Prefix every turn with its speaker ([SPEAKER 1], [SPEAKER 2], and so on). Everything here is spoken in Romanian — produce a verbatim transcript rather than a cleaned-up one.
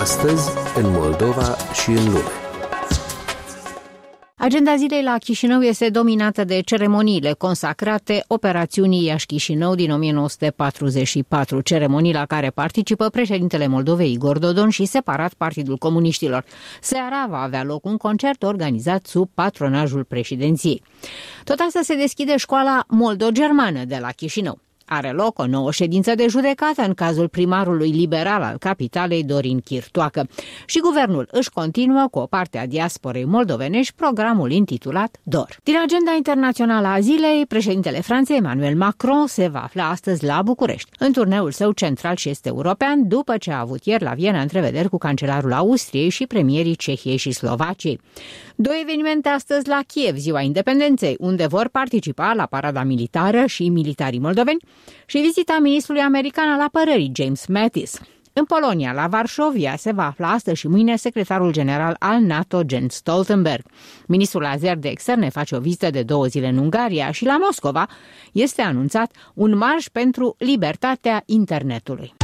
[SPEAKER 1] Astăzi, în Moldova și în lume.
[SPEAKER 2] Agenda zilei la Chișinău este dominată de ceremoniile consacrate operațiunii Iași-Chișinău din o mie nouă sute patruzeci și patru, ceremonii la care participă președintele Moldovei Igor Dodon și separat Partidul Comuniștilor. Seara va avea loc un concert organizat sub patronajul președinției. Tot asta se deschide școala moldo-germană de la Chișinău. Are loc o nouă ședință de judecată în cazul primarului liberal al capitalei, Dorin Chirtoacă. Și guvernul își continuă cu o parte a diasporei moldovenești programul intitulat D O R. Din agenda internațională a zilei, președintele Franței, Emmanuel Macron, se va afla astăzi la București, în turneul său central și est-european, după ce a avut ieri la Viena întrevederi cu cancelarul Austriei și premierii Cehiei și Slovaciei. Două evenimente astăzi la Kiev, Ziua Independenței, unde vor participa la parada militară și militarii moldoveni, și vizita ministrului american al apărării, James Mattis. În Polonia, la Varșovia, se va afla astăzi și mâine secretarul general al NATO, Jens Stoltenberg. Ministrul azer de externe face o vizită de două zile în Ungaria și la Moscova este anunțat un marș pentru libertatea internetului.